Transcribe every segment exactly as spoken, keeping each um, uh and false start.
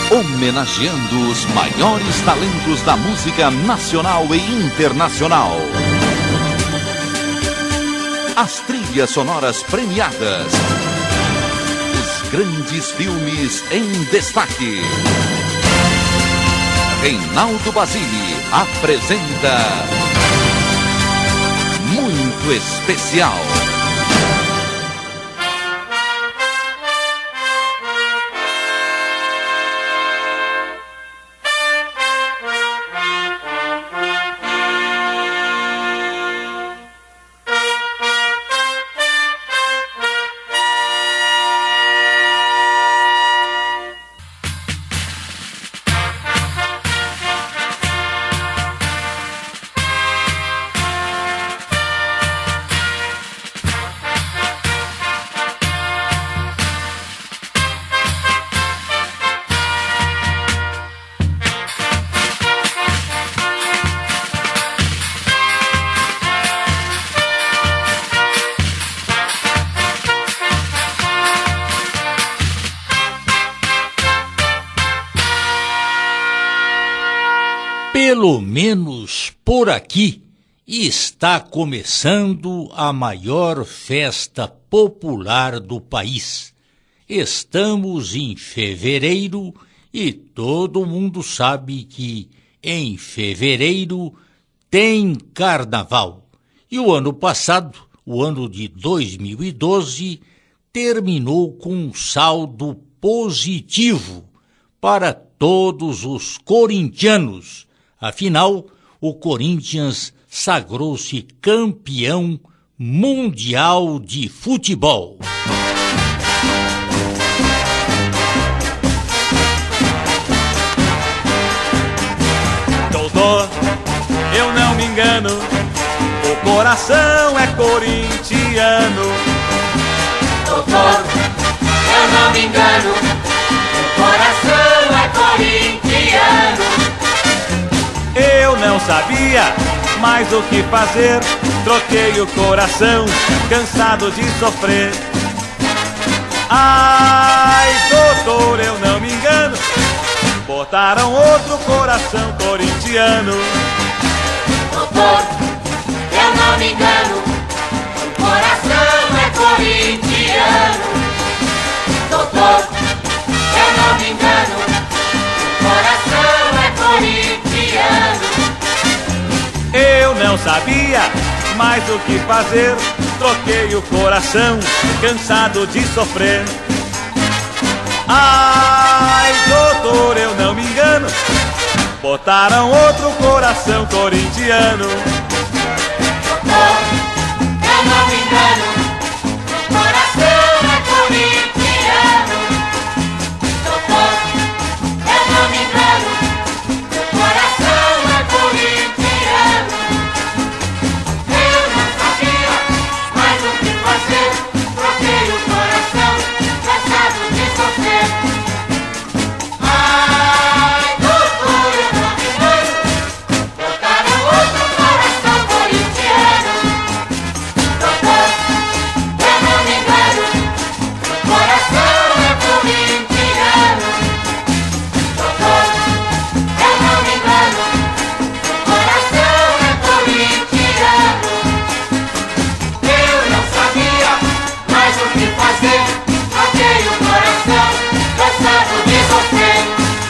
homenageando os maiores talentos da música nacional e internacional. As trilhas sonoras premiadas. Os grandes filmes em destaque. Reinaldo Basile apresenta Muito Especial. Pelo menos por aqui está começando a maior festa popular do país. Estamos em fevereiro e todo mundo sabe que em fevereiro tem carnaval. E o ano passado, o ano de dois mil e doze, terminou com um saldo positivo para todos os corintianos. Afinal, o Corinthians sagrou-se campeão mundial de futebol. Doutor, eu não me engano, o coração é corintiano. Doutor, eu não me engano, o coração é corintiano. Eu não sabia mais o que fazer, troquei o coração, cansado de sofrer. Ai, doutor, eu não me engano, botaram outro coração corintiano. Doutor, eu não me engano, o coração é corintiano. Doutor, eu não me engano, o coração é corintiano. Eu não sabia mais o que fazer, troquei o coração, cansado de sofrer. Ai, doutor, eu não me engano, botaram outro coração corintiano. Doutor, eu não me engano, o coração é corintiano. Doutor, eu não me engano, o coração é corintiano. Eu não sabia mais o que fazer, troquei o coração, cansado de sofrer. Ai, doutor, eu não me engano, botaram outro coração corintiano. Doutor, eu não me engano, o coração é corintiano. Doutor, eu não me engano, o coração é corintiano. Eu não sabia mais o que fazer, troquei o coração, cansado de sofrer.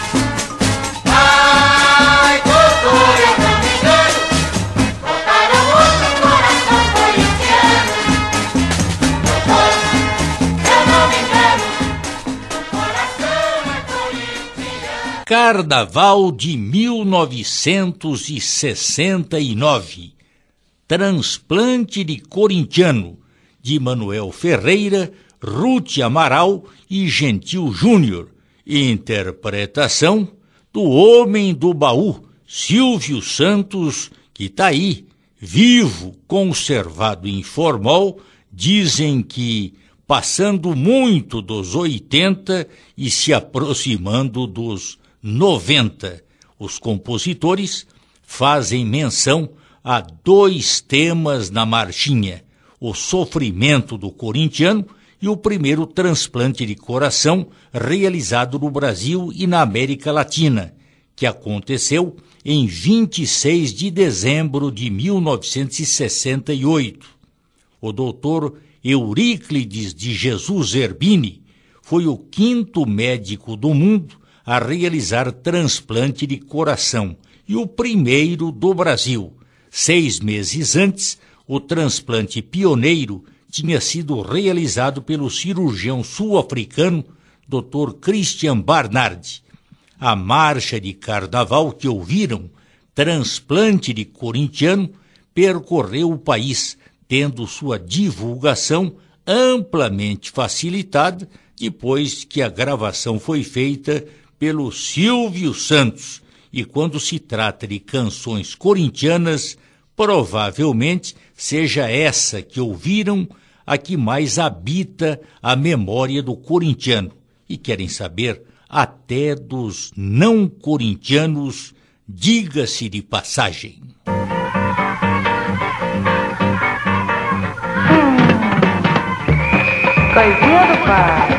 Ai, doutor, eu não me engano, botaram outro coração corintiano. Doutor, eu não me engano, o coração é corintiano. Carnaval de mil novecentos e sessenta e nove. Transplante de corintiano, de Manuel Ferreira, Ruth Amaral e Gentil Júnior. Interpretação do Homem do Baú, Silvio Santos, que está aí, vivo, conservado em formol, dizem que passando muito dos oitenta e se aproximando dos noventa. Os compositores fazem menção a dois temas na marchinha: o sofrimento do corintiano e o primeiro transplante de coração realizado no Brasil e na América Latina, que aconteceu em vinte e seis de dezembro de mil novecentos e sessenta e oito. O doutor Euríclides de Jesus Zerbini foi o quinto médico do mundo a realizar transplante de coração e o primeiro do Brasil. Seis meses antes, o transplante pioneiro tinha sido realizado pelo cirurgião sul-africano doutor Christian Barnard. A marcha de carnaval que ouviram, transplante de corintiano, percorreu o país, tendo sua divulgação amplamente facilitada depois que a gravação foi feita pelo Silvio Santos. E quando se trata de canções corintianas, provavelmente seja essa que ouviram a que mais habita a memória do corintiano. E querem saber até dos não corintianos, diga-se de passagem. Coisinha do pai.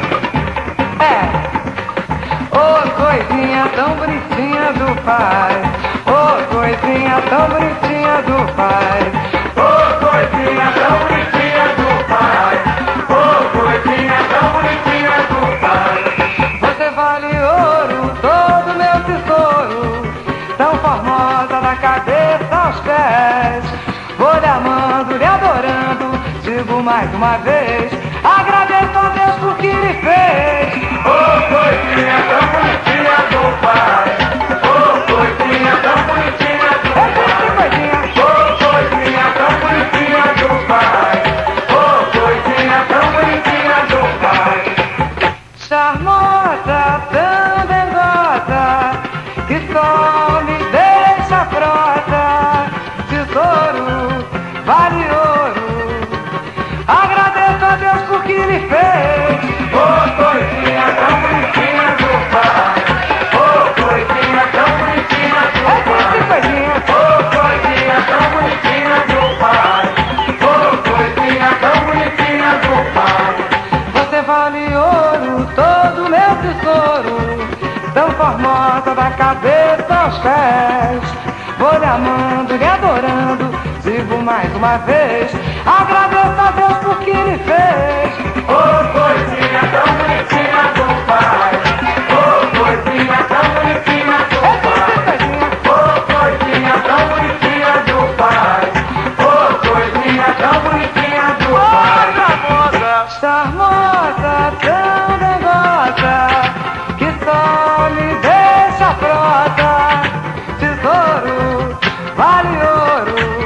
É. Ô, coisinha tão bonitinha do pai. Ô, coisinha tão bonitinha do pai. Ô, coisinha tão bonitinha do pai. Ô, coisinha tão bonitinha do pai. Você vale ouro, todo meu tesouro, tão formosa da cabeça aos pés. Vou lhe amando, lhe adorando, digo mais uma vez, agradeço a Deus por que lhe fez. Ô, coisinha tão bonitinha do pai. Ô, coisinha tão bonitinha do pai. Ô, coisinha tão bonitinha do pai. Ô, coisinha tão bonitinha do pai. Charmosa, tão dengosa, que só me deixa frota. Tesouro, vale ouro, agradeço a Deus por que lhe fez. Ô, coisinha tão bonitinha do pai. Ô, coisinha tão bonitinha do pai. Ô, coisinha tão bonitinha do pai. Ô, coisinha tão bonitinha do pai. Você vale ouro, todo meu tesouro, tão formosa da cabeça aos pés. Vou lhe amando, lhe adorando, digo mais uma vez, agradeço a Deus por que lhe fez. Ô, coisinha tão bonitinha do pai. Ô, coisinha tão bonitinha do pai. Ô, coisinha tão bonitinha do pai. Ô, coisinha tão bonitinha do pai. Charmosa, charmosa, tão dengosa, que só me deixa frota. Tesouro, vale ouro,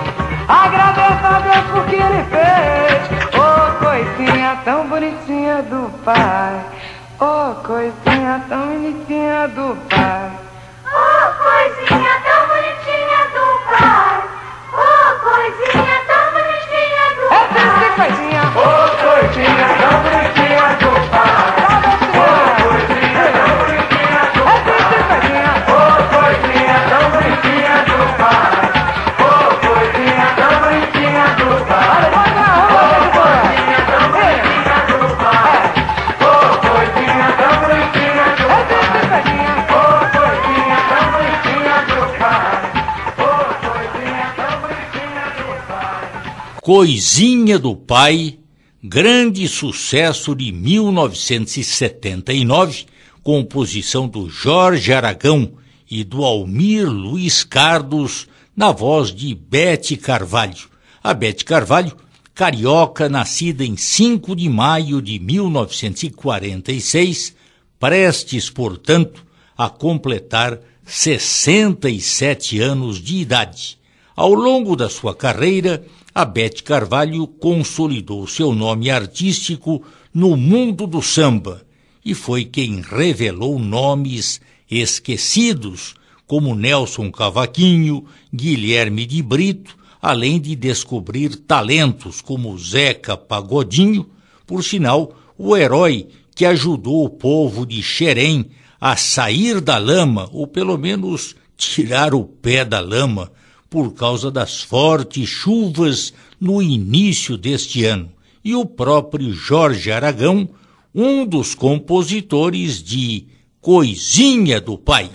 agradeço a Deus por que ele fez. Ô, coisinha tão bonitinha do pai. Ô, coisinha tão bonitinha do pai. Ô, coisinha tão bonitinha do pai. Ô, coisinha tão bonitinha do É pai. triste, coisinha. Ô, coisinha tão bonitinha do pai. Ô, coisinha tão bonitinha do pai. É triste, coisinha. Ô, coisinha tão bonitinha do pai. Ô, coisinha tão bonitinha do pai. Olha, bota na rua, Ô, coisinha tão bonitinha do pai. Ô, coisinha tão bonitinha do é pai. triste, coisinha. Ô, coisinha tão bonitinha do pai. Ô, coisinha tão bonitinha do pai. Coisinha do Pai, grande sucesso de mil novecentos e setenta e nove, composição do Jorge Aragão e do Almir Luiz Cardos, na voz de Bete Carvalho. A Bete Carvalho, carioca, nascida em cinco de maio de mil novecentos e quarenta e seis, prestes, portanto, a completar sessenta e sete anos de idade. Ao longo da sua carreira, a Bete Carvalho consolidou seu nome artístico no mundo do samba e foi quem revelou nomes esquecidos, como Nelson Cavaquinho, Guilherme de Brito, além de descobrir talentos como Zeca Pagodinho, por sinal, o herói que ajudou o povo de Xerém a sair da lama, ou pelo menos tirar o pé da lama, por causa das fortes chuvas no início deste ano. e o próprio Jorge Aragão, um dos compositores de Coisinha do Pai.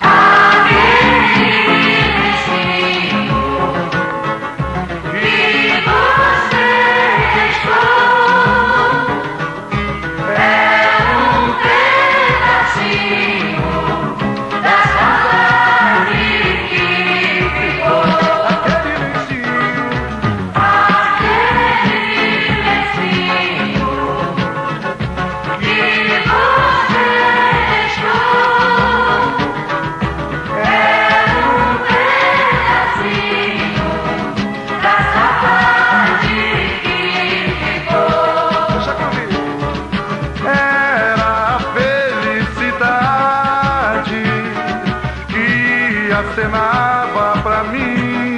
Acenava pra mim,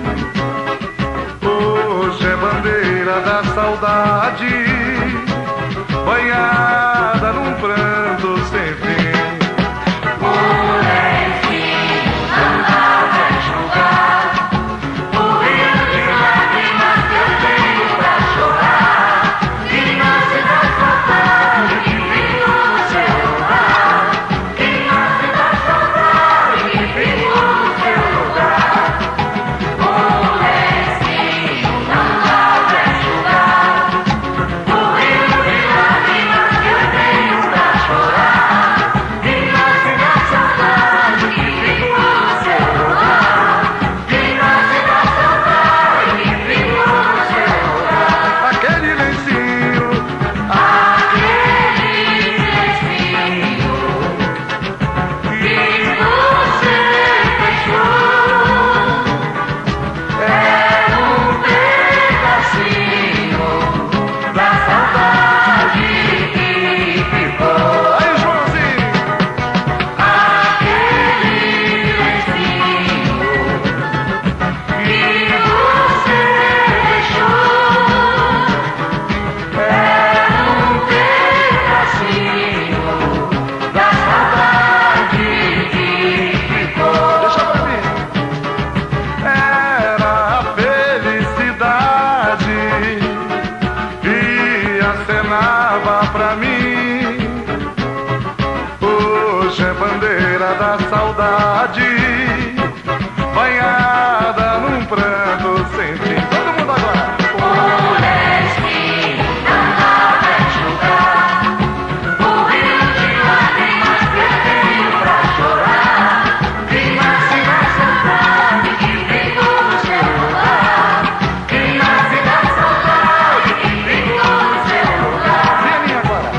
hoje é bandeira da saudade, banhada num pranto sem fim. Molequinho, não dá pra julgar o rio de lágrimas que eu tenho pra chorar, que nasce da saudade que vivo no seu lugar, que nasce da saudade que vivo no seu lugar. Molequinho, não dá pra julgar o rio de lágrimas que eu tenho pra chorar, que nasce da saudade que vivo no seu lugar, que nasce da saudade que vivo no seu lugar. Aquele lencinho, Aquele lencinho que você fechou é um pedacinho da saudade que ficou. aí Joãozinho, Aquele lencinho que você deixou é um pedacinho da saudade que ficou. deixa pra mim. Era a felicidade que acenava pra mim, hoje é bandeira da saudade, banhada num pranto sem fim. Todo mundo agora. Molequinho, não dá pra julgar o rio de lágrimas que eu tenho pra chorar, que nasce da saudade que vivo no seu lugar, que nasce da saudade que vivo no seu lugar. E a minha agora?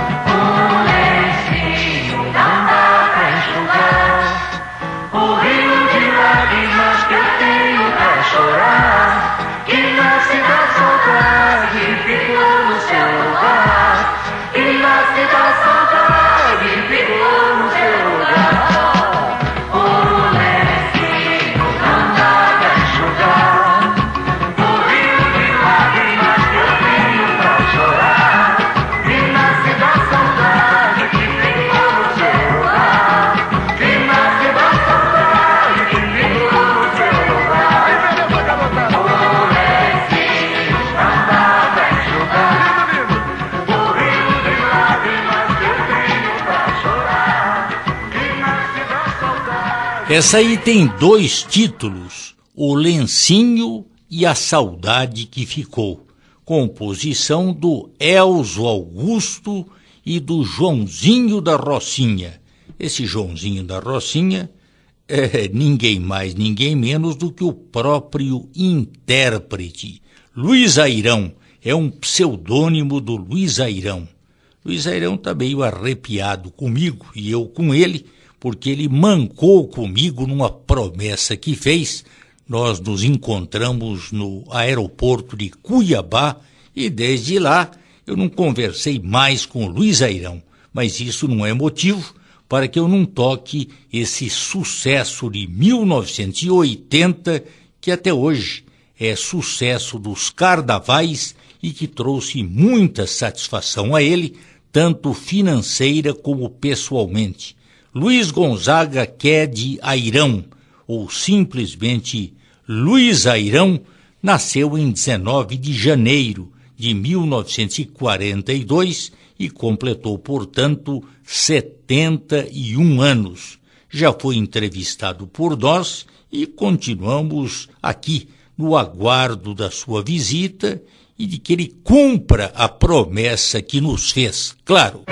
Molequinho, não dá pra enxugar o rio de lágrimas que eu tenho pra chorar, que nasce da saudade que ficou no seu lugar, que nasce da saudade que ficou no seu lugar. Molequinho, não dá pra enxugar o rio de lágrimas que eu tenho pra chorar, que nasce da saudade que ficou no seu lugar, que nasce da saudade que ficou no seu lugar. Aí beleza, garotada. Molequinho, não dá pra enxugar Lindo, lindo. o rio de lágrimas que eu tenho pra chorar, que nasce da saudade. Essa aí tem dois títulos, O Lencinho e A Saudade que Ficou, composição do Elzo Augusto e do Joãozinho da Rocinha. Esse Joãozinho da Rocinha é ninguém mais, ninguém menos do que o próprio intérprete. Luiz Airão, é um pseudônimo do Luiz Airão. Luiz Airão está meio arrepiado comigo e eu com ele, porque ele mancou comigo numa promessa que fez. Nós nos encontramos no aeroporto de Cuiabá e desde lá eu não conversei mais com o Luiz Airão, mas isso não é motivo para que eu não toque esse sucesso de mil novecentos e oitenta, que até hoje é sucesso dos carnavais e que trouxe muita satisfação a ele, tanto financeira como pessoalmente. Luiz Gonzaga Quede Airão, ou simplesmente Luiz Airão, nasceu em dezenove de janeiro de mil novecentos e quarenta e dois e completou, portanto, setenta e um anos. Já foi entrevistado por nós e continuamos aqui no aguardo da sua visita e de que ele cumpra a promessa que nos fez, claro.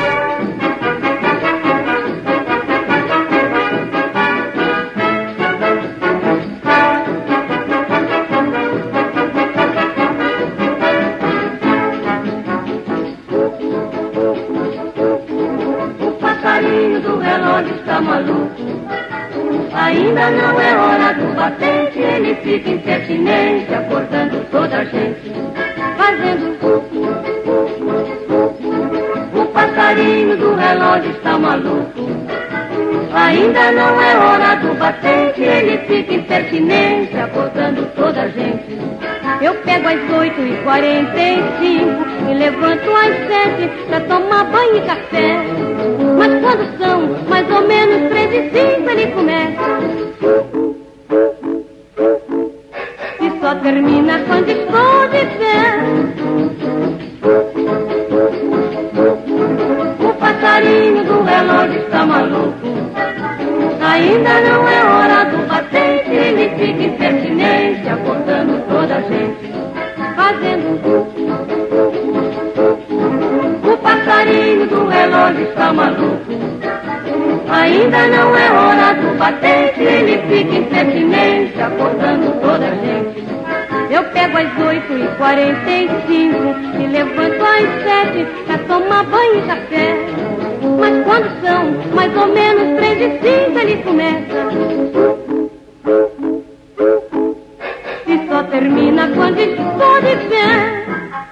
Ainda não é hora do batente, ele fica impertinente, acordando toda a gente, fazendo o passarinho do relógio está maluco. Ainda não é hora do batente, ele fica impertinente, acordando toda a gente. Eu pego às oito e quarenta e cinco e levanto às sete pra tomar banho e café. Mas quando são mais ou menos três e cinco ele começa e só termina quando estou de pé. O passarinho do relógio está maluco. Ainda não é hora do batente, ele fica impertinente, acordando toda a gente, fazendo o passarinho do relógio está maluco. Ainda não é hora do batente, ele fica impertinente, acordando toda a gente. Eu pego às oito e quarenta e cinco e levanto às sete pra tomar banho e café. Mas quando são mais ou menos três e cinco ele começa e só termina quando estou de pé.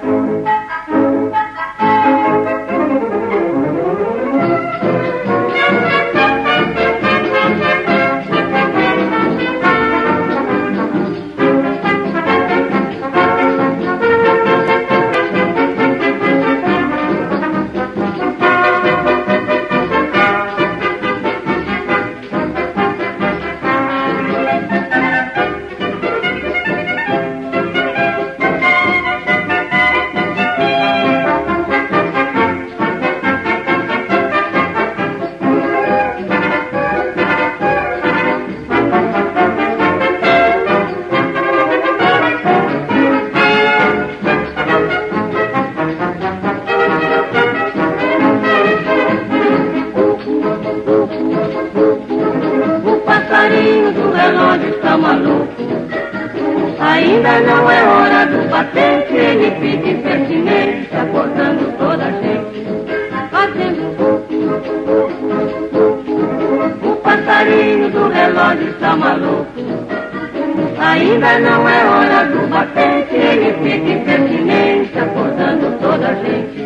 Ainda não é hora do batente, ele fica impertinente, acordando toda a gente, fazendo o passarinho do relógio está maluco. Ainda não é hora do batente, ele fica impertinente, acordando toda a gente.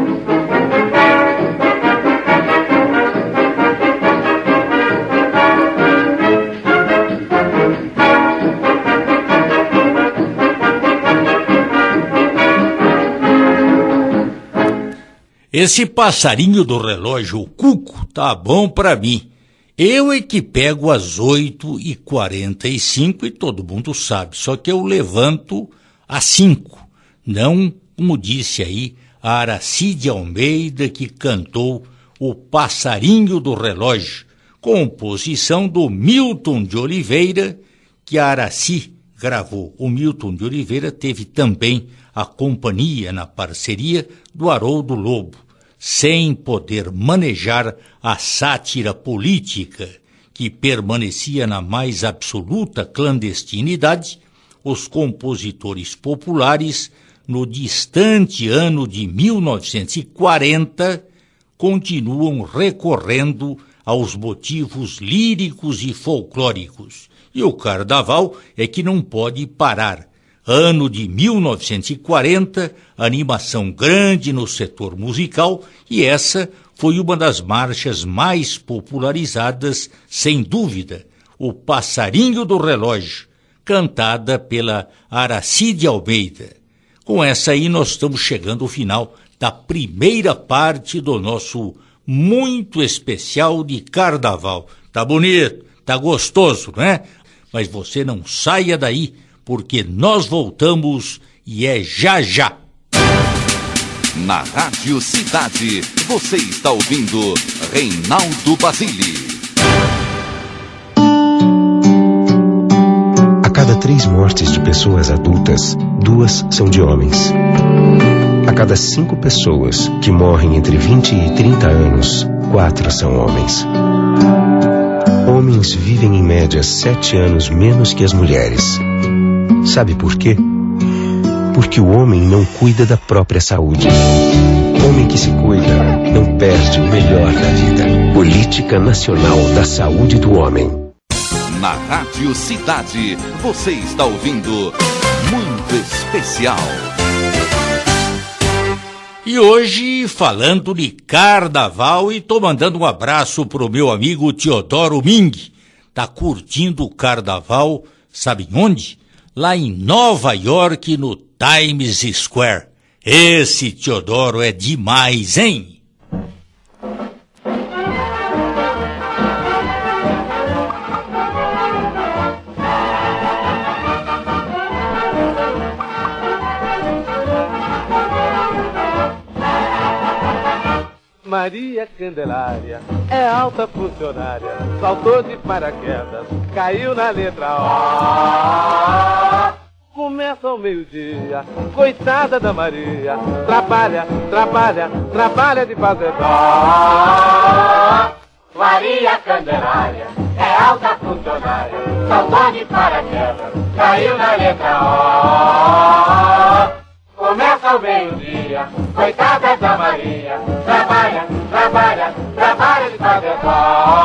Esse passarinho do relógio, o cuco, tá bom pra mim. Eu é que pego às oito e quarenta e cinco e todo mundo sabe, só que eu levanto às cinco. Não, como disse aí, a Aracide Almeida, que cantou O Passarinho do Relógio, composição do Milton de Oliveira, que a Araci gravou. O Milton de Oliveira teve também a companhia na parceria do Haroldo Lobo, sem poder manejar a sátira política que permanecia na mais absoluta clandestinidade. Os compositores populares, no distante ano de mil novecentos e quarenta, continuam recorrendo aos motivos líricos e folclóricos. E o carnaval é que não pode parar. Ano de mil novecentos e quarenta, animação grande no setor musical, e essa foi uma das marchas mais popularizadas, sem dúvida, O Passarinho do Relógio, cantada pela Aracide Almeida. Com essa aí nós estamos chegando ao final da primeira parte do nosso muito especial de carnaval. Tá bonito, tá gostoso, né? Mas você não saia daí, porque nós voltamos e é já já. Na Rádio Cidade, você está ouvindo Reinaldo Basile. A cada três mortes de pessoas adultas, duas são de homens. A cada cinco pessoas que morrem entre vinte e trinta anos, quatro são homens. Homens vivem em média sete anos menos que as mulheres. Sabe por quê? Porque o homem não cuida da própria saúde. Homem que se cuida não perde o melhor da vida. Política Nacional da Saúde do Homem. Na Rádio Cidade, você está ouvindo Muito Especial. E hoje, falando de carnaval, e tô mandando um abraço pro meu amigo Teodoro Ming. Tá curtindo o carnaval, sabe onde? Lá em Nova York, no Times Square. Esse Teodoro é demais, hein? Maria Candelária é alta funcionária, saltou de paraquedas, caiu na letra O. Começa ao meio-dia, coitada da Maria, trabalha, trabalha, trabalha de fazer dó. Maria Candelária é alta funcionária, saltou de paraquedas, caiu na letra O. Começa ao meio-dia, coitada da Maria, trabalha, trabalha, trabalha de fazer dó.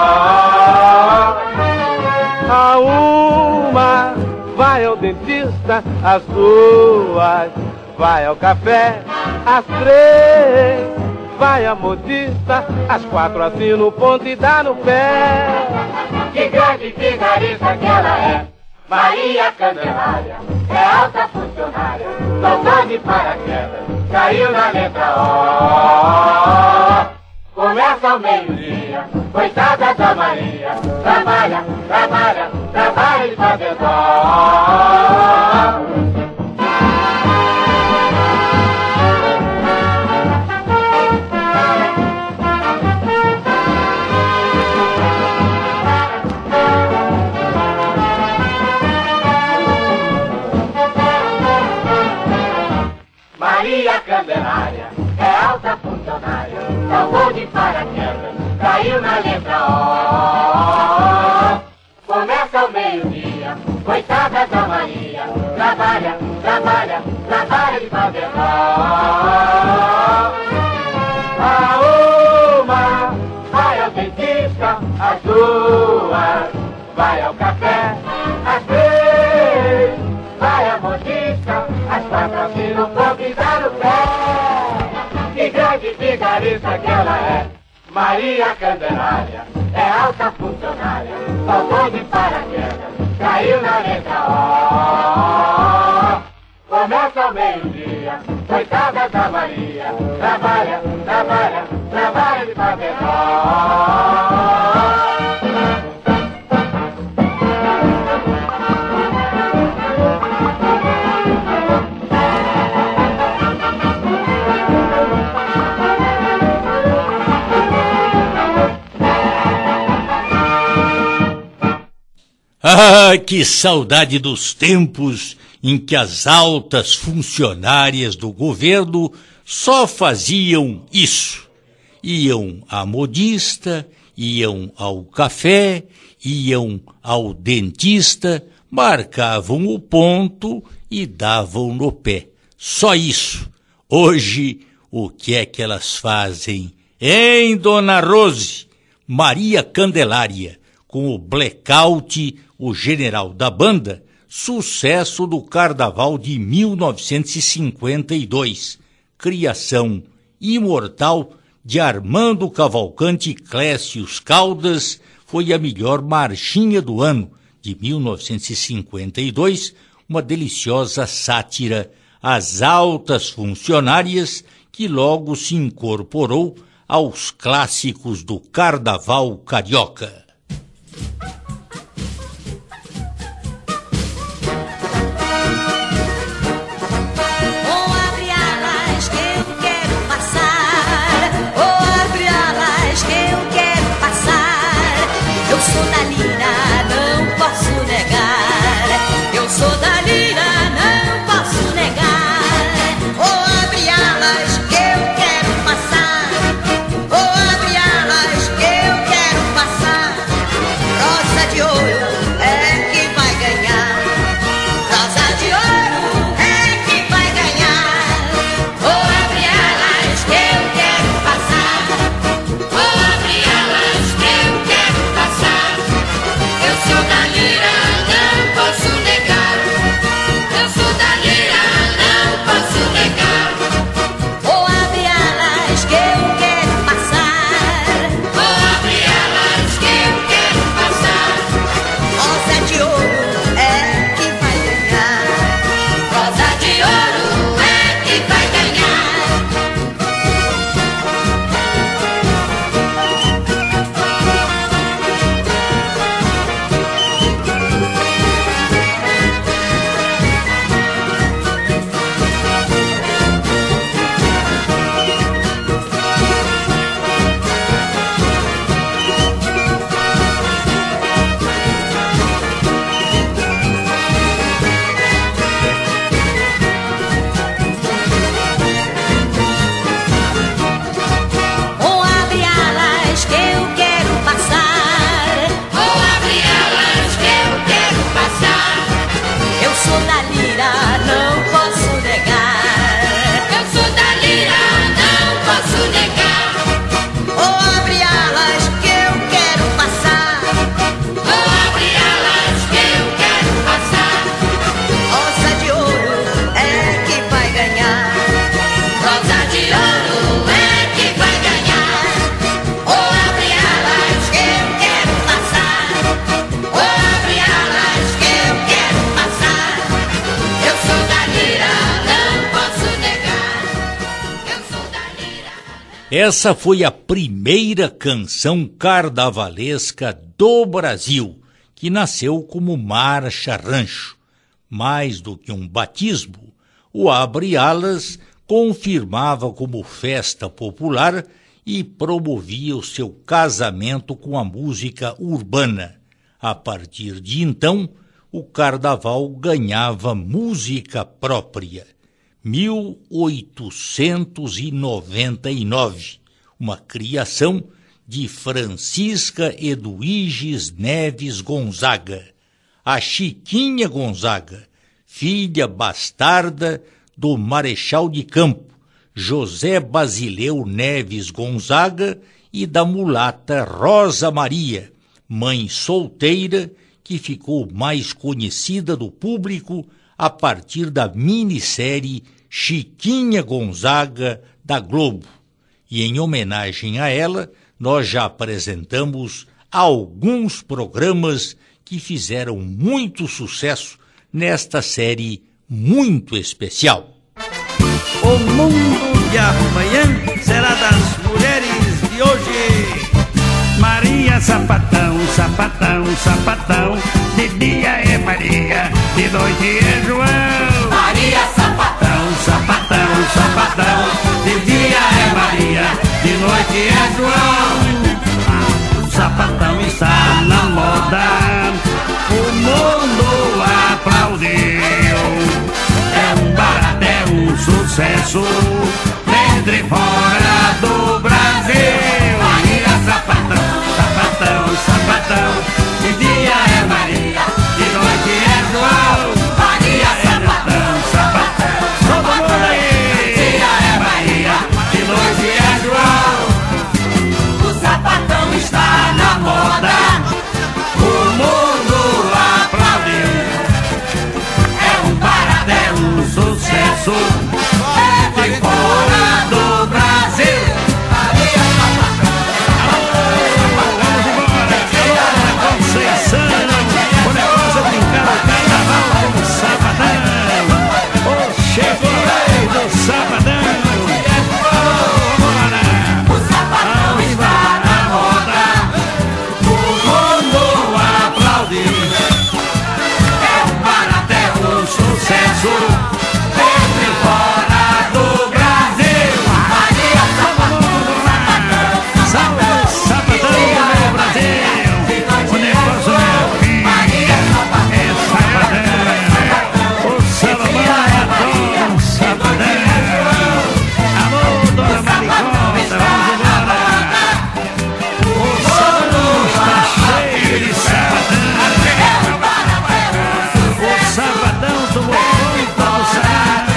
A uma vai ao dentista, as duas vai ao café, as três vai à modista, as quatro assina o ponto e dá no pé. Que grande vigarista que ela é, Maria Candelária é alta funcionária, saltou de paraquedas, caiu na letra O. Começa ao meio-dia, coitada da Maria, trabalha, trabalha, trabalha de fazer dó. Maria Candelária é alta funcionária, saltou de paraquedas, caiu na letra O. Começa ao meio-dia, coitada da Maria, trabalha, trabalha, trabalha de fazer dó. A uma vai ao dentista, as duas vai ao café, as três vai à modista, as quatro assinam o ponto e dá no pé. Que grande vigarista que ela é, Maria Candelária é alta funcionária, saltou de paraquedas, caiu na letra O. Começa ao meio-dia, coitada da Maria, trabalha, trabalha, trabalha de fazer dó. Ah, que saudade dos tempos em que as altas funcionárias do governo só faziam isso. Iam à modista, iam ao café, iam ao dentista, marcavam o ponto e davam no pé. Só isso. Hoje, o que é que elas fazem? Hein, Dona Rose? Maria Candelária, com o Blackout, o general da banda, sucesso do Carnaval de mil novecentos e cinquenta e dois, criação imortal de Armando Cavalcante e Clécius Caldas, foi a melhor marchinha do ano de mil novecentos e cinquenta e dois, uma deliciosa sátira às altas funcionárias que logo se incorporou aos clássicos do Carnaval carioca. Vou abrir alas que eu quero Essa foi a primeira canção carnavalesca do Brasil, que nasceu como marcha rancho. Mais do que um batismo, o Abre Alas confirmava como festa popular e promovia o seu casamento com a música urbana. A partir de então, o carnaval ganhava música própria. mil oitocentos e noventa e nove, uma criação de Francisca Eduíges Neves Gonzaga, a Chiquinha Gonzaga, filha bastarda do Marechal de Campo, José Basileu Neves Gonzaga, e da mulata Rosa Maria, mãe solteira, que ficou mais conhecida do público a partir da minissérie Chiquinha Gonzaga da Globo. E em homenagem a ela, nós já apresentamos alguns programas que fizeram muito sucesso nesta série muito especial. O mundo de amanhã será das mulheres de hoje. Maria Sapatão, sapatão, sapatão, de dia é Maria, de noite é João. Maria Sapatão, sapatão, sapatão, de dia é Maria, de noite é João. O sapatão está na moda, o mundo aplaudiu. É um barato, é um sucesso, dentro e fora do Brasil. Maria Sapatão, sapatão, sapatão, de dia é Maria, de noite é João. Maria Sapatão, sapatão, todo mundo aí. De dia é Maria, de noite é João. O sapatão está na moda, o mundo aplaudiu. É um barato, é um sucesso, dentro e fora do Brasil. Maria Sapatão. Vamos embora, Dona Conceição. O negócio é brincar o carnaval com o sabadão. O chefe do sabadão. O sapatão está na moda, o mundo aplaudiu. É um barato, é um sucesso, dentro e fora do Brasil. Maria Sapatão, salve sapatão do Brasil. O negócio é filha, é sabadão. O Salomão adora um sabadão. Alô, Dona Maricota, vamos embora. O sabadão está cheio de sabadão. O sabadão tomou conta do salão.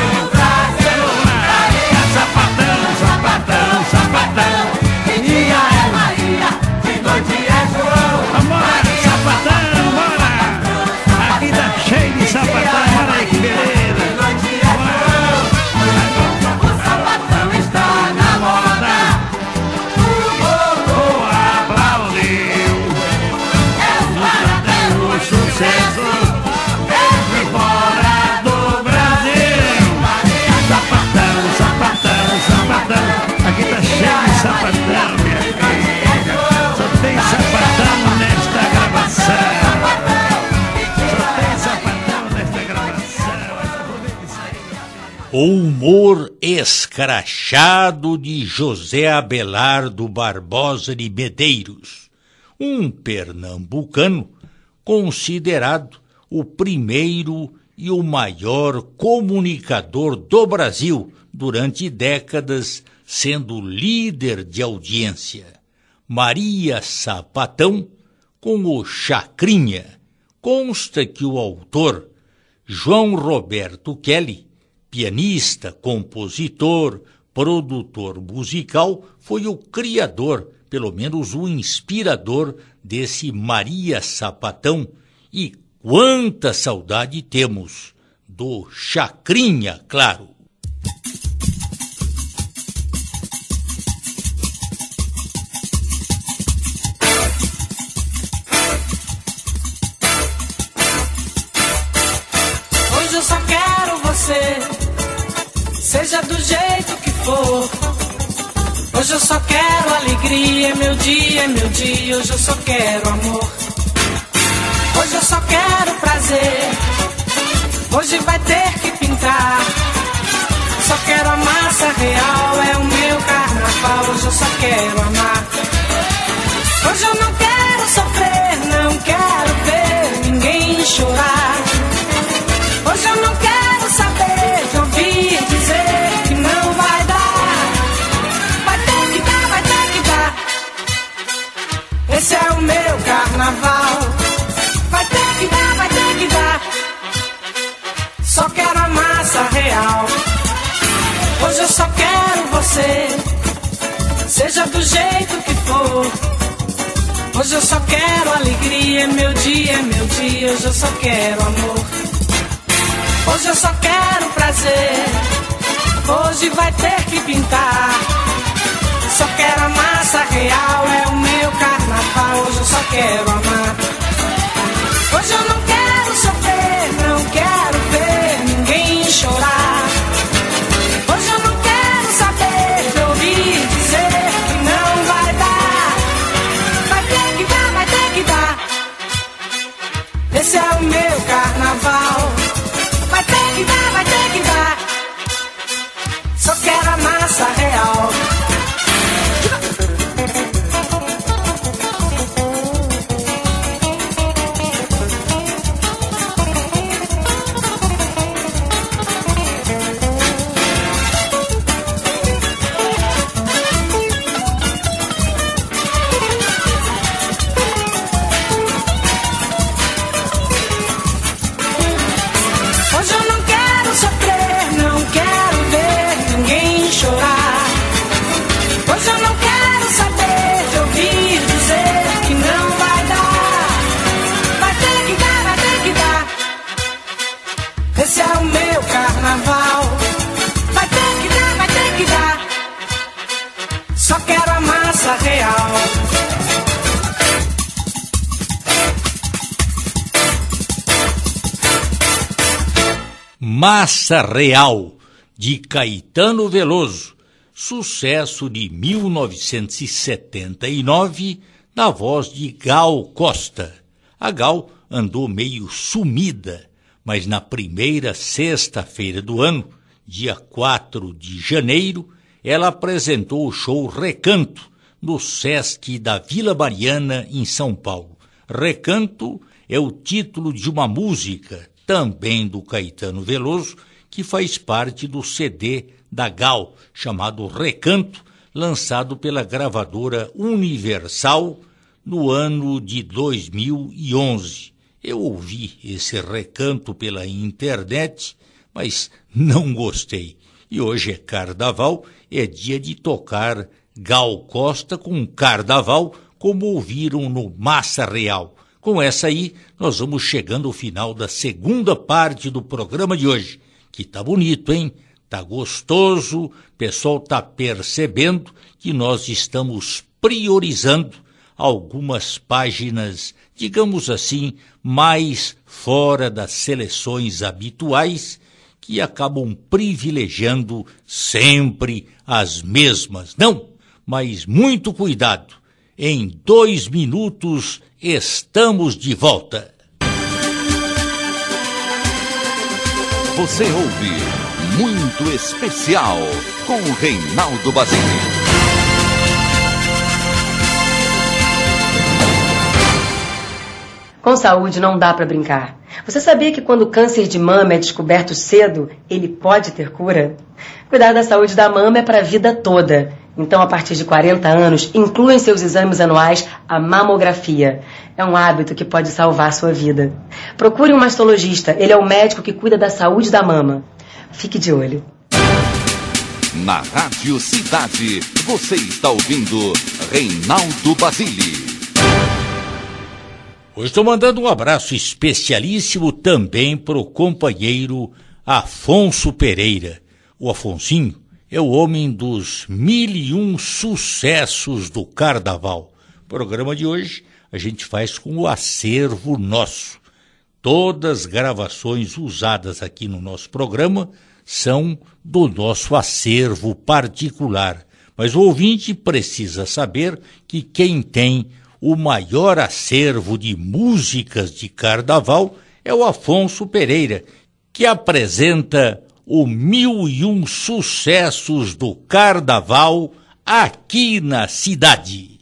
Sapatão, sapatão, sapatão, de dia é Maria, de noite é João. Vambora, sapatão, bora. Aqui tá cheio de sapatão, olha aí que beleza. De noite é João. O sapatão está na moda, o povo aplaudiu. É um barato, é um sucesso, dentro e fora do Brasil. Sapatão, sapatão, sapatão, aqui tá cheio de sapatão, minha filha. Só tem sapatão nesta gravação. Só tem sapatão nesta gravação. Aproveita isso aí, meu filho. O humor escrachado de José Abelardo Barbosa de Medeiros, um pernambucano considerado o primeiro e o maior comunicador do Brasil durante décadas, sendo líder de audiência. Maria Sapatão com o Chacrinha. Consta que o autor, João Roberto Kelly, pianista, compositor, produtor musical, foi o criador, pelo menos o inspirador desse Maria Sapatão. E quanta saudade temos do Chacrinha, claro. Hoje eu só quero você, seja do jeito que for. Hoje eu só quero alegria, é meu dia, é meu dia, hoje eu só quero amor. Hoje eu só quero prazer, hoje vai ter que pintar. Só quero a massa real, é o meu carnaval, hoje eu só quero amar. Hoje eu não quero sofrer, não quero ver ninguém chorar. Hoje eu não quero saber de ouvir dizer que não vai dar. Vai ter que dar, vai ter que dar. Esse é o meu carnaval. Vai ter que dar, vai ter que dar. Só quero a massa real. Hoje eu só quero você, seja do jeito que for. Hoje eu só quero alegria, é meu dia, é meu dia, hoje eu só quero amor. Hoje eu só quero prazer, hoje vai ter que pintar. Só quero a massa real, é o meu carnaval, hoje eu só quero amar. Hoje eu não quero sofrer, não quero ver ninguém chorar. Hoje eu não quero saber de ouvir dizer que não vai dar. Vai ter que dar, vai ter que dar. Esse é o meu carnaval. Vai ter que dar, vai ter que dar. Só quero a massa real. Esse é o meu carnaval. Vai ter que dar, vai ter que dar. Só quero a massa real. Massa Real, de Caetano Veloso, sucesso de mil novecentos e setenta e nove, na voz de Gal Costa. A Gal andou meio sumida, mas na primeira sexta-feira do ano, dia quatro de janeiro, ela apresentou o show Recanto, no Sesc da Vila Mariana, em São Paulo. Recanto é o título de uma música, também do Caetano Veloso, que faz parte do C D da Gal, chamado Recanto, lançado pela gravadora Universal no ano de dois mil e onze. Eu ouvi esse recanto pela internet, mas não gostei. E hoje é carnaval, é dia de tocar Gal Costa com carnaval, como ouviram no Massa Real. Com essa aí, nós vamos chegando ao final da segunda parte do programa de hoje, que tá bonito, hein? Tá gostoso, o pessoal tá percebendo que nós estamos priorizando algumas páginas, digamos assim, mais fora das seleções habituais, que acabam privilegiando sempre as mesmas. Não, mas muito cuidado. Em dois minutos estamos de volta. Você ouve Muito Especial com o Reinaldo Basílio. Com saúde não dá para brincar. Você sabia que quando o câncer de mama é descoberto cedo, ele pode ter cura? Cuidar da saúde da mama é para a vida toda. Então, a partir de quarenta anos, inclua em seus exames anuais a mamografia. É um hábito que pode salvar sua vida. Procure um mastologista, ele é o médico que cuida da saúde da mama. Fique de olho. Na Rádio Cidade, você está ouvindo Reinaldo Basílio. Hoje estou mandando um abraço especialíssimo também para o companheiro Afonso Pereira. O Afonsinho é o homem dos mil e um sucessos do carnaval. O programa de hoje a gente faz com o acervo nosso. Todas as gravações usadas aqui no nosso programa são do nosso acervo particular. Mas o ouvinte precisa saber que quem tem o maior acervo de músicas de carnaval é o Afonso Pereira, que apresenta o Mil e Um Sucessos do Carnaval aqui na cidade.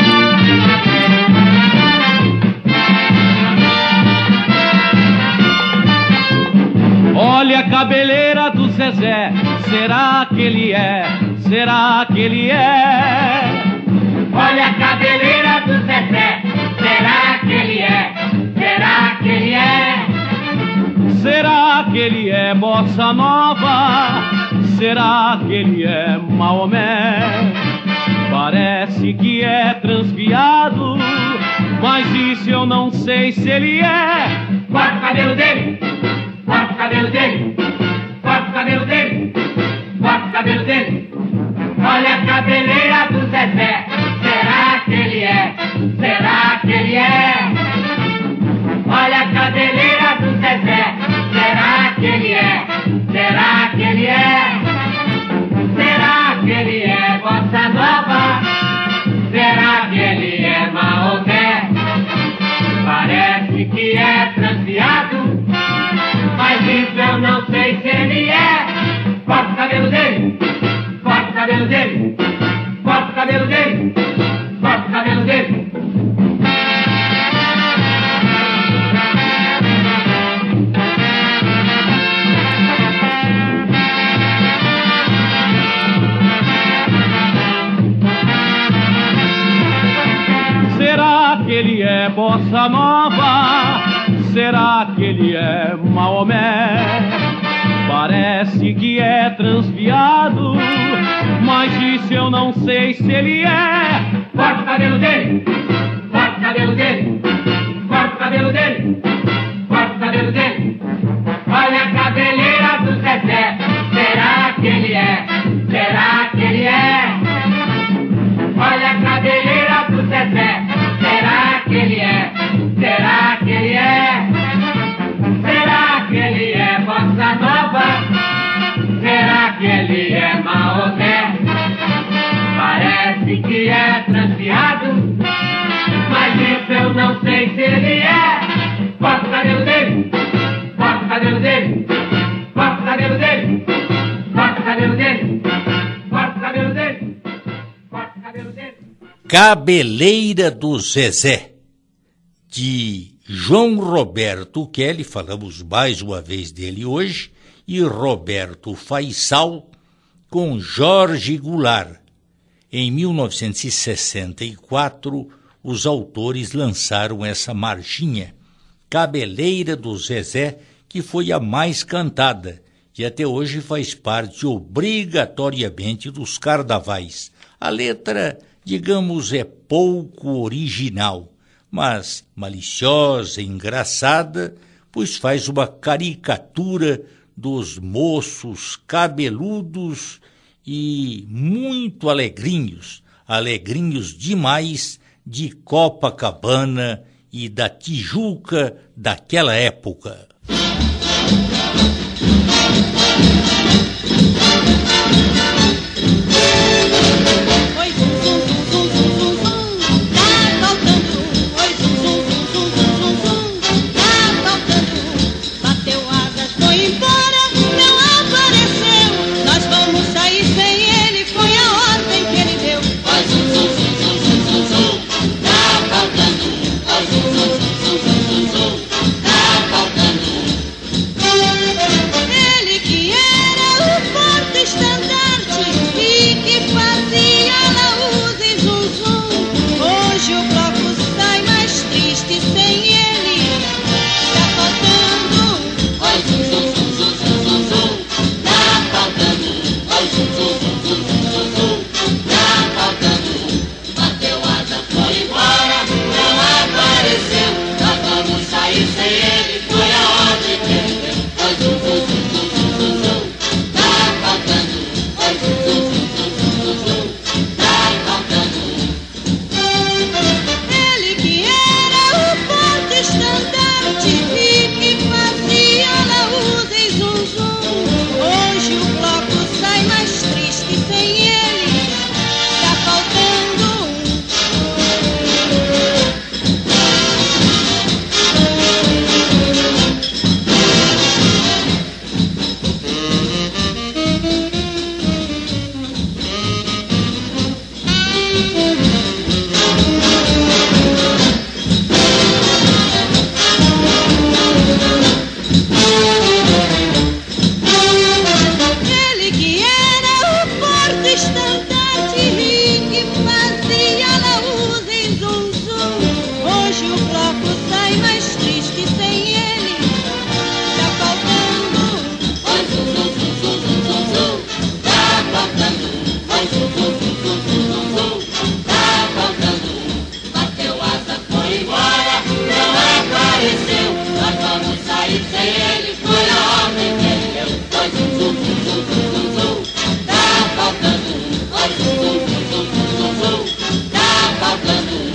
Olha a cabeleira do Zezé, será que ele é? Será que ele é? Olha a cabeleira do Zezé, será que ele é? Será que ele é? Será que ele é bossa nova? Será que ele é Maomé? Parece que é transviado, mas isso eu não sei se ele é. Corta o cabelo dele, corta o cabelo dele, corta o cabelo dele, corta o cabelo dele. Olha a cabeleira do Zezé, será que ele é? Será que ele é? Olha a cabeleira do Zezé, será que ele é? Será que ele é? Será que ele é bossa nova? Será que ele é Maomé? Parece que é transviado, mas isso eu não sei se ele é. Corta o cabelo dele, corta o cabelo dele, corta o cabelo dele, corta o cabelo dele. Será que ele é bossa nova? Será que ele é Maomé? Parece que é transviado, mas isso eu não sei se ele é. Corta o cabelo dele, corta o cabelo dele, corta o cabelo dele, corta o cabelo dele. Olha a cabeleira do Zezé, será que ele é? Será que ele é? Olha a cabeleira do Zezé, será que ele é? Será que ele é? Será que ele é bossa nova? Será que ele é Maomé? Parece que é transviado, mas isso eu não sei se ele é. Corta o cabelo dele, corta o cabelo dele, corta o cabelo dele, corta o cabelo dele, corta o cabelo dele, corta o cabelo dele. Cabeleira do Zezé, de João Roberto Kelly, falamos mais uma vez dele hoje, e Roberto Faisal, com Jorge Goulart. Em mil novecentos e sessenta e quatro, os autores lançaram essa marchinha, Cabeleira do Zezé, que foi a mais cantada, e até hoje faz parte obrigatoriamente dos carnavais. A letra, digamos, é pouco original, mas maliciosa e engraçada, pois faz uma caricatura dos moços cabeludos e muito alegrinhos, alegrinhos demais, de Copacabana e da Tijuca daquela época. Tá faltando foi embora, não apareceu. Nós vamos sair sem ele, foi a ordem que ele deu. Foi zum, zum, zum, zum, zum, zum, zum. Tá faltando um. Foi zum, zum, zum, zum, zum, zum, zum. Tá faltando um.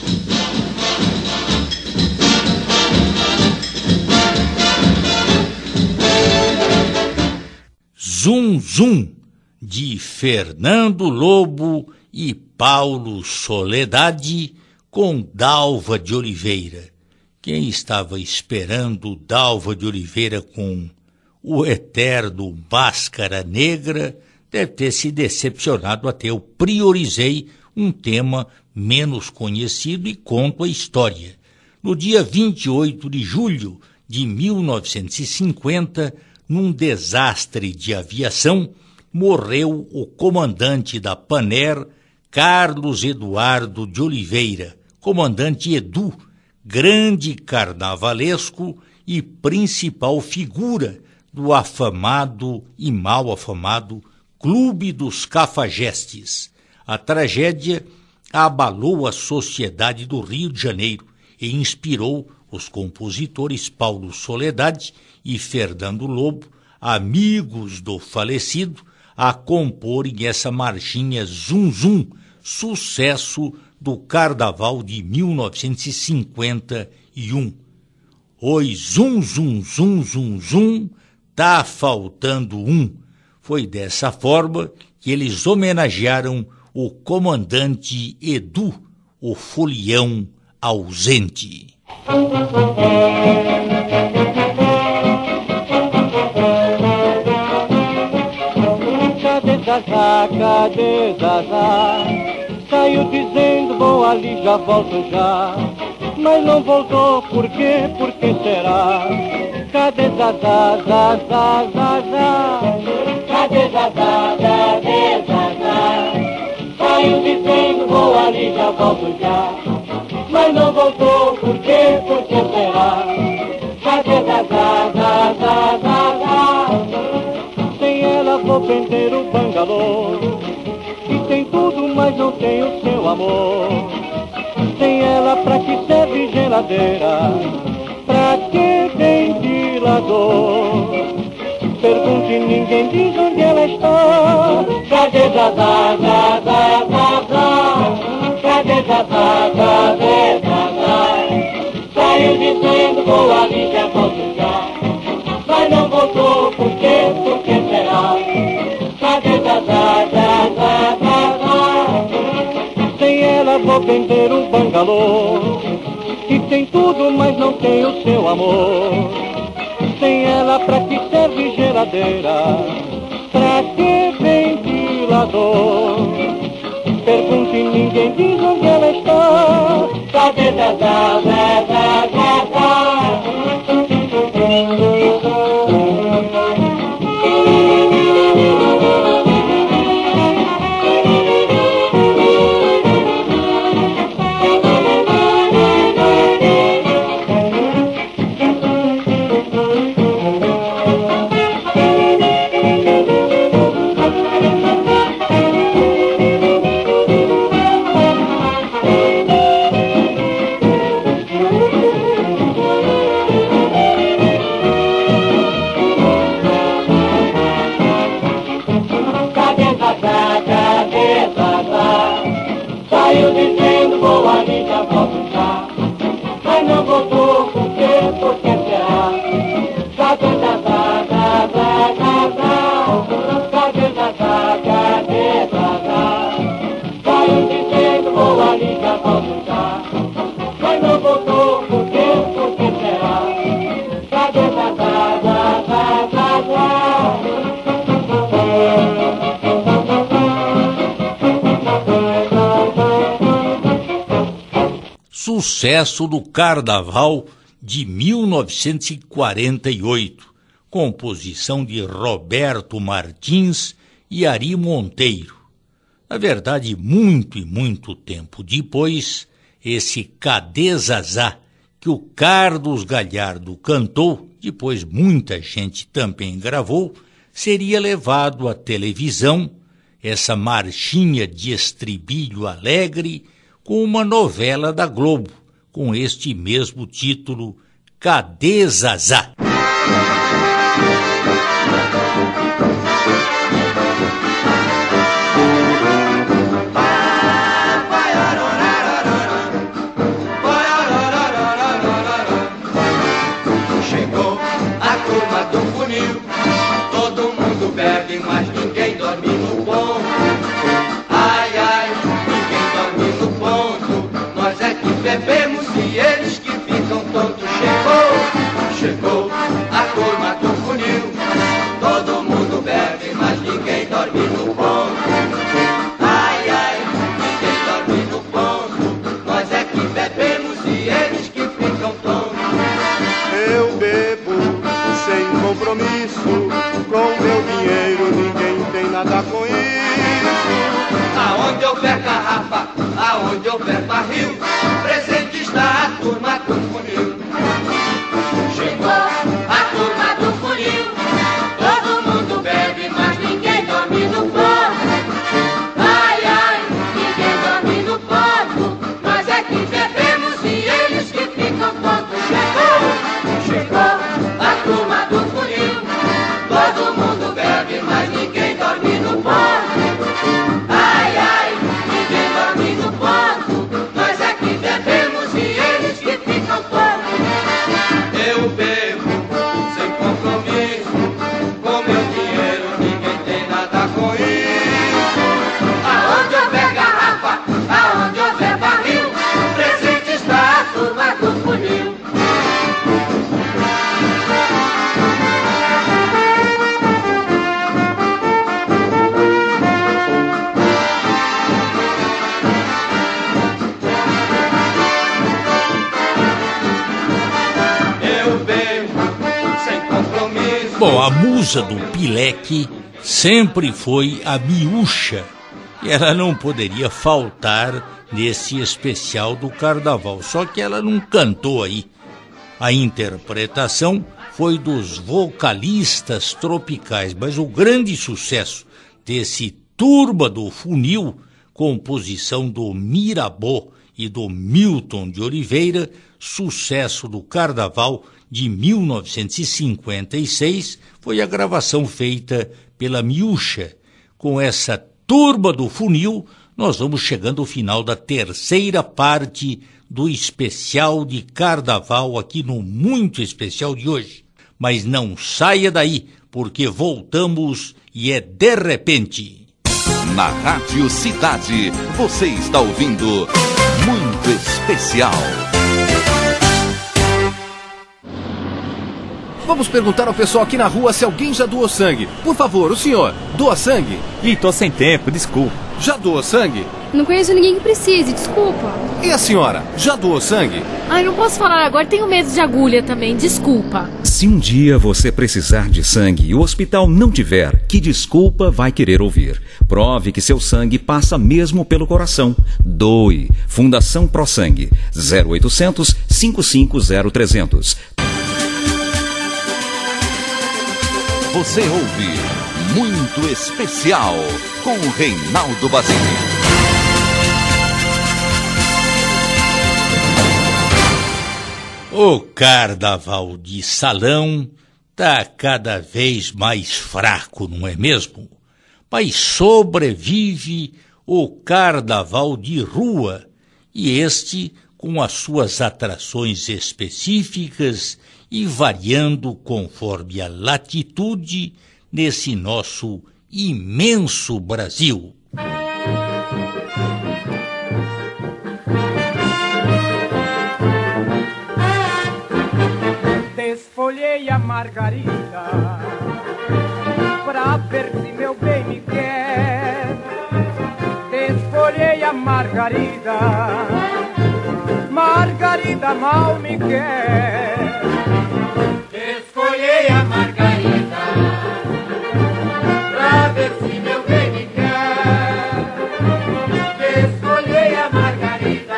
Zum Zum, de Fernando Lobo e Paulo Soledade, com Dalva de Oliveira. Quem estava esperando Dalva de Oliveira com o eterno Máscara Negra deve ter se decepcionado, até eu priorizei um tema menos conhecido e conto a história. No dia vinte e oito de julho de mil novecentos e cinquenta, num desastre de aviação, morreu o comandante da Paner, Carlos Eduardo de Oliveira, comandante Edu, grande carnavalesco e principal figura do afamado e mal afamado Clube dos Cafajestes. A tragédia abalou a sociedade do Rio de Janeiro e inspirou os compositores Paulo Soledade e Fernando Lobo, amigos do falecido, a comporem essa marchinha Zum Zum, sucesso do Carnaval de mil novecentos e cinquenta e um. Oi, zum, zum, zum, zum, zum, tá faltando um. Foi dessa forma que eles homenagearam o comandante Edu, o folião ausente. Cadê Zazá, cadê Zazá? Saiu dizendo vou ali, já volto já. Mas não voltou, por quê, por que será? Cadê Zazá, Zazá, Zazá? Cadê Zazá, cadê Zazá? Saiu dizendo vou ali, já volto já. Mas não voltou, por quê, por que será? Cadê Zazá, Zazá, Zazá? Sem ela vou vender o bangalô, que tem tudo, mas não tem o seu amor. Sem ela, pra que serve geladeira? Pra que ventilador? Pergunte, ninguém diz onde ela está. Cadê Zazá, Zazá, Zazá? Cadê Zazá, cadê Zazá? Saiu dizendo vou ali, já volto já. Mas não voltou, por quê, por que será? Cadê Zazá, Zazá, Zazá? Sem ela vou vender o bangalô, que tem tudo, mas não tem o seu amor. Sem ela, pra que serve geladeira? Pra que ventilador? Pergunte, ninguém diz onde ela está. Cadê Zazá, Zazá, Zazá? Saiu dizendo vou ali, já volto já. Mas não voltou, por quê, por que será? Cadê Zazá, Zazá, Zazá? Cadê Zazá, cadê Zazá? Saiu dizendo vou ali, já volto já. Mas não voltou, por quê, por que será? Cadê Zazá, Zazá, Zazá? Sucesso do Carnaval de mil novecentos e quarenta e oito, composição de Roberto Martins e Ari Monteiro. Na verdade, muito e muito tempo depois, esse Cadê Zazá, que o Carlos Galhardo cantou, depois muita gente também gravou, seria levado à televisão, essa marchinha de estribilho alegre, com uma novela da Globo, com este mesmo título, Cadê Zazá? Chegou a turma do funil, todo mundo bebe, mas ninguém dorme no ponto. Ai, ai, ninguém dorme no ponto, nós é que bebemos e eles que ficam tontos. Chegou, chegou a turma do funil, todo mundo bebe, mas ninguém dorme no ponto. Ai, ai, ninguém dorme no ponto, nós é que bebemos e eles que ficam tontos. Eu bebo sem compromisso, com meu dinheiro ninguém tem nada com isso. Aonde houver garrafa, aonde houver barril, presente está a turma do funil. Chegou a turma do funil, todo mundo bebe, mas ninguém dorme no ponto. Ai, ai, ninguém dorme no ponto, nós é que bebemos e eles que ficam tontos. Chegou, chegou a turma do funil, todo mundo bebe, mas ninguém dorme no ponto. Ai, ai, ninguém dorme no ponto, nós é que bebemos e eles que ficam tontos. Eu bebo sem compromisso, com meu dinheiro ninguém tem nada com isso. Aonde houver garrafa, aonde houver barril, presente está a turma do funil. Bom, a musa do pileque sempre foi a miúcha, e ela não poderia faltar nesse especial do carnaval, só que ela não cantou aí. A interpretação foi dos vocalistas tropicais, mas o grande sucesso desse Turma do Funil, composição do Mirabô e do Milton de Oliveira, sucesso do carnaval de mil novecentos e cinquenta e seis, foi a gravação feita pela miúcha. Com essa Turma do Funil, nós vamos chegando ao final da terceira parte do especial de carnaval aqui no Muito Especial de hoje. Mas não saia daí, porque voltamos e é de repente. Na Rádio Cidade, você está ouvindo Muito Especial. Vamos perguntar ao pessoal aqui na rua se alguém já doou sangue. Por favor, o senhor, doa sangue? Ih, tô sem tempo, desculpa. Já doou sangue? Não conheço ninguém que precise, desculpa. E a senhora, já doou sangue? Ai, não posso falar agora, tenho medo de agulha também, desculpa. Se um dia você precisar de sangue e o hospital não tiver, que desculpa vai querer ouvir? Prove que seu sangue passa mesmo pelo coração. Doe. Fundação Pro Sangue. zero oitocentos, cinco cinco zero, trezentos. Você ouve Muito Especial com Reinaldo Basile. O carnaval de salão tá cada vez mais fraco, não é mesmo? Mas sobrevive o carnaval de rua, e este com as suas atrações específicas e variando conforme a latitude nesse nosso imenso Brasil. Desfolhei a margarida pra ver se meu bem me quer. Desfolhei a margarida, Margarida mal me quer. Desfolhei a margarida pra ver se meu bem me quer. Desfolhei a margarida,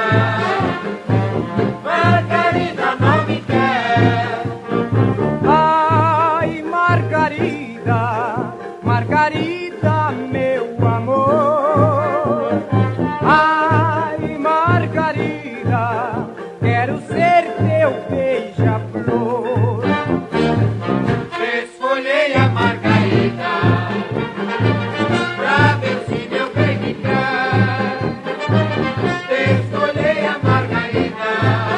Margarida mal me quer. Ai, Margarida, Margarida, meu amor. Ai, Margarida, quero quero ser teu beija-flor. Desfolhei a margarida pra ver se meu bem me quer. Desfolhei a margarida,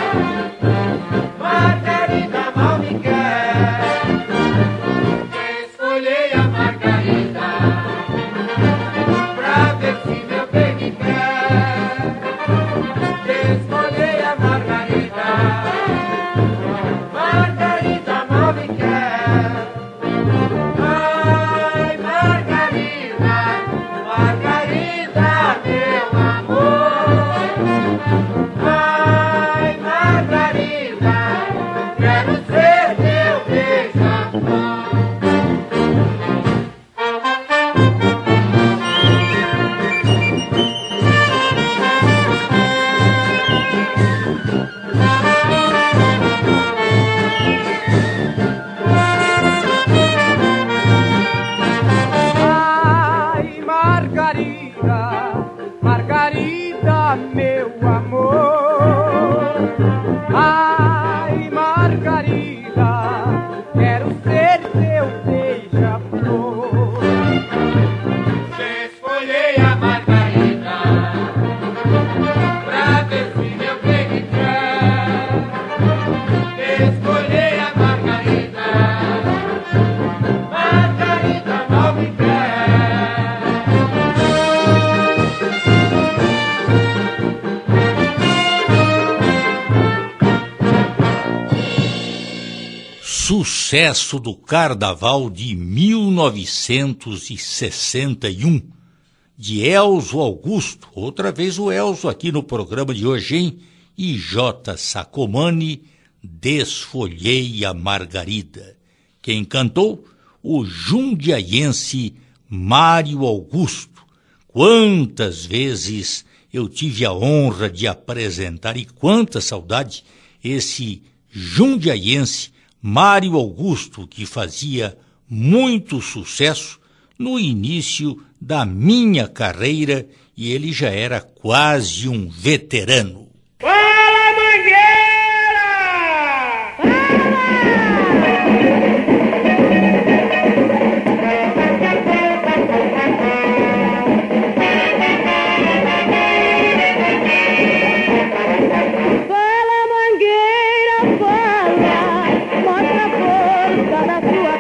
margarida mal me quer. Desfolhei a margarida pra ver se meu bem me quer. Desfolhei a margarida, margarida mal me quer. Ai, margarida, margarida, meu amor. Ai, margarida, quero ser teu beija-flor. Ai, Margarida, Margarida, meu amor. Ai, Margarida, quero ser teu beija-flor. Desfolhei a margarida pra ver se meu bem me quer. Desfolhei a margarida, margarida mal me quer. Sucesso do Carnaval de mil novecentos e sessenta e um, de Elzo Augusto, outra vez o Elzo aqui no programa de hoje, hein? E J. Sacomani, Desfolhei a Margarida. Quem cantou? O jundiaiense Mário Augusto. Quantas vezes eu tive a honra de apresentar, e quanta saudade, esse jundiaiense Mário Augusto, que fazia muito sucesso no início da minha carreira, e ele já era quase um veterano. Fala, Mangueira! Fala, Mangueira, fala, mostra a força da sua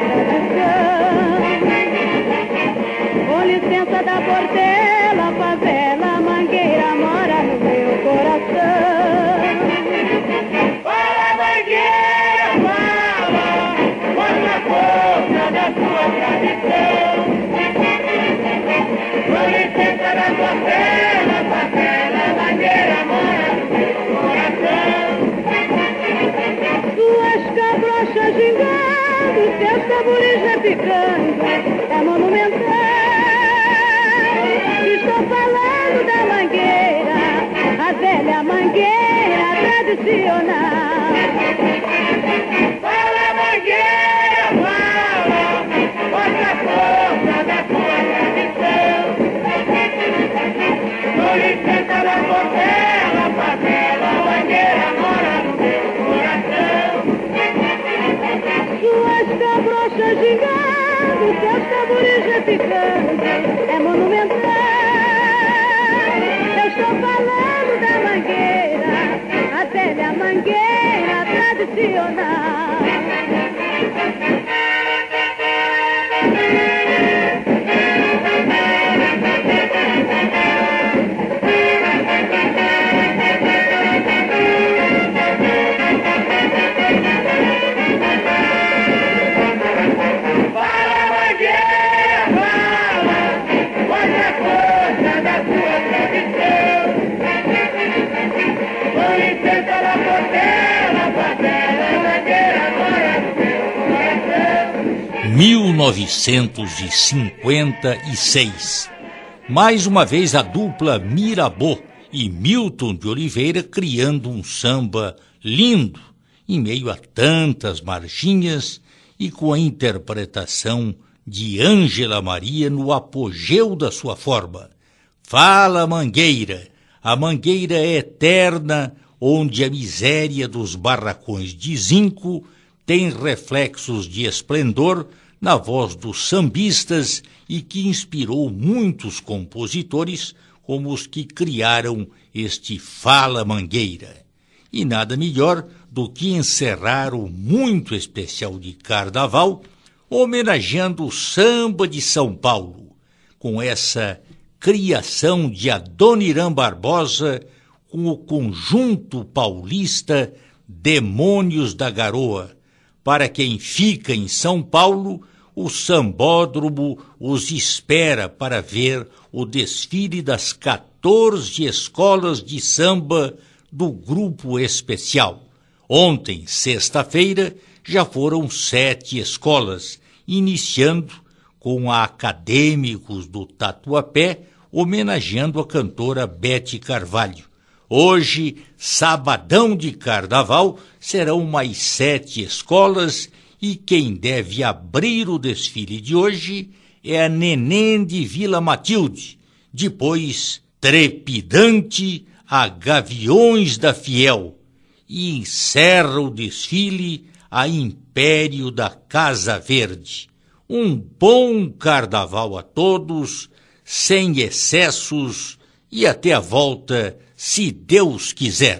tradição. Com licença da Portela, favela, Mangueira mora no meu coração. Fala, Mangueira, fala, mostra a força da sua tradição. Com licença da Portela, favela, Mangueira mora no meu coração. Suas cabrochas gingando, seus tamborins repicando, é monumental. Estou falando da Mangueira, a velha Mangueira tradicional. Fala, Mangueira, fala, mostra a força da sua tradição. Com licença da Portela, favela, Mangueira mora no meu coração. Suas cabrochas gingando, seus tamborins repicando, é monumental. Eu estou falando da Mangueira, a velha Mangueira tradicional. Fala, Mangueira, fala, mostra a força da sua tradição. Com licença da Portela, favela, Mangueira mora no meu coração. mil novecentos e cinquenta e seis. Mais uma vez a dupla Mirabô e Milton de Oliveira criando um samba lindo, em meio a tantas marchinhas e com a interpretação de Ângela Maria no apogeu da sua forma. Fala, Mangueira! A Mangueira é eterna, onde a miséria dos barracões de zinco tem reflexos de esplendor na voz dos sambistas e que inspirou muitos compositores como os que criaram este Fala Mangueira. E nada melhor do que encerrar o muito especial de Carnaval homenageando o samba de São Paulo, com essa criação de Adoniran Barbosa com o conjunto paulista Demônios da Garoa. Para quem fica em São Paulo, o sambódromo os espera para ver o desfile das quatorze escolas de samba do Grupo Especial. Ontem, sexta-feira, já foram sete escolas, iniciando com a Acadêmicos do Tatuapé, homenageando a cantora Bete Carvalho. Hoje, sabadão de Carnaval, serão mais sete escolas e quem deve abrir o desfile de hoje é a Neném de Vila Matilde. Depois, trepidante, a Gaviões da Fiel. E encerra o desfile a Império da Casa Verde. Um bom carnaval a todos, sem excessos, e até a volta, se Deus quiser.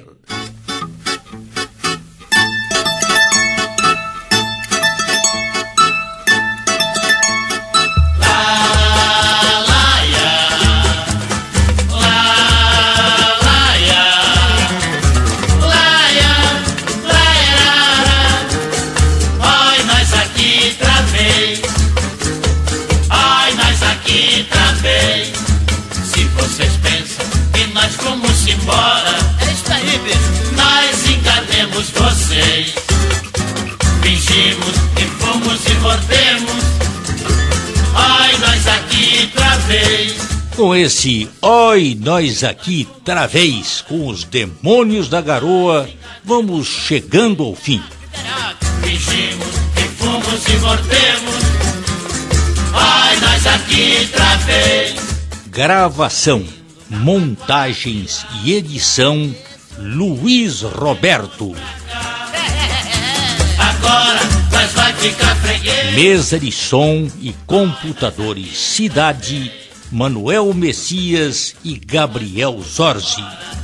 Vamos embora, é isso aí, bicho. Nós enganemos vocês. Fingimos e fomos e voltemos. Ai, nós aqui outra vez. Com esse Oi, nós aqui outra vez, com os Demônios da Garoa, vamos chegando ao fim. Fingimos e fomos e voltemos. Ai, nós aqui outra vez. Gravação, montagens e edição Luiz Roberto. Agora nós vai ficar freguês. Mesa de som e computadores Cidade, Manuel Messias e Gabriel Zorzi.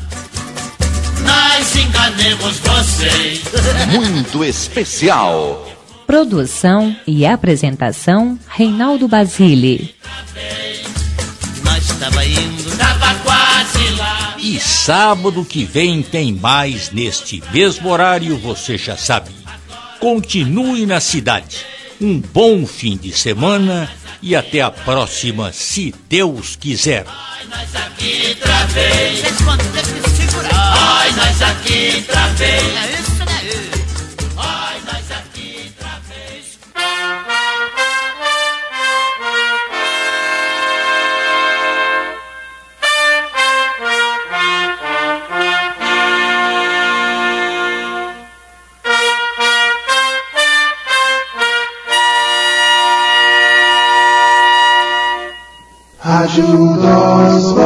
Nós enganemos vocês. Muito especial. Produção e apresentação Reinaldo Basile. Nós tava indo, tava quase lá. E sábado que vem tem mais neste mesmo horário, você já sabe. Continue na cidade. Um bom fim de semana e até a próxima, se Deus quiser. Ai, nós aqui outra vez. Vocês vão ter que segurar. Ai, nós aqui outra vez. É isso daí. Ai, nós aqui outra vez. Rádio Dose.